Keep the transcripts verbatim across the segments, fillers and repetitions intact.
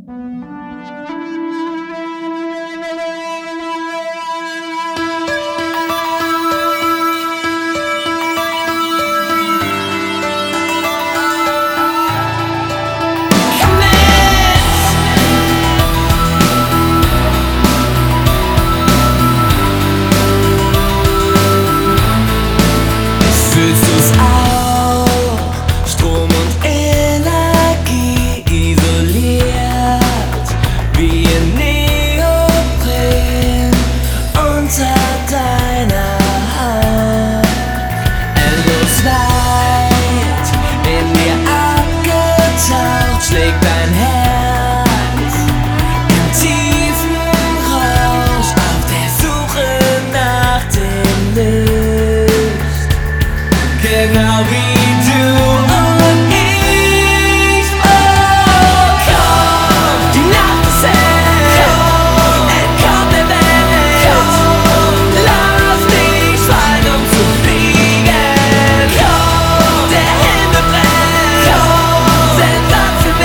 Schlägt dein Herz im tiefen Rausch auf der Suche nach dem Licht, genau wie du und ich. Oh, komm, die Nacht ist hell, entkomm der Welt, lass mich fallen, um zu fliegen. Komm, der Himmel brennt, sensationell.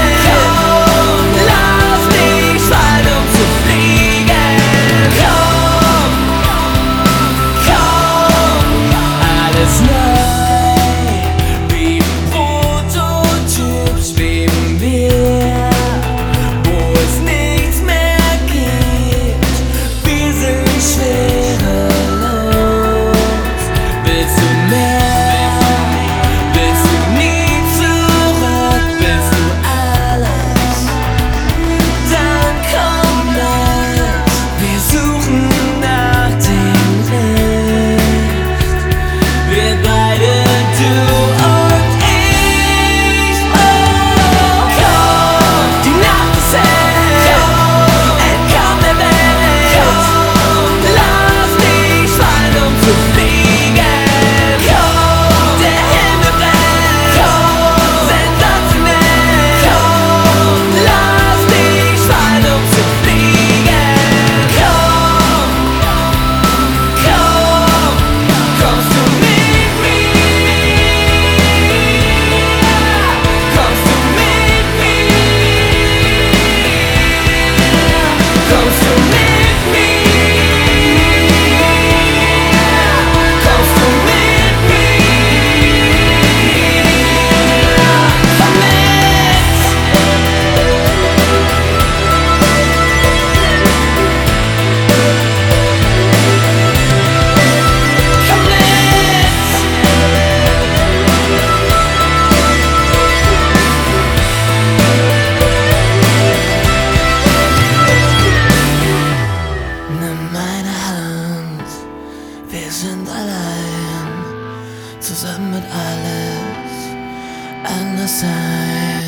Wir sind allein, zusammen mit alles anders sein.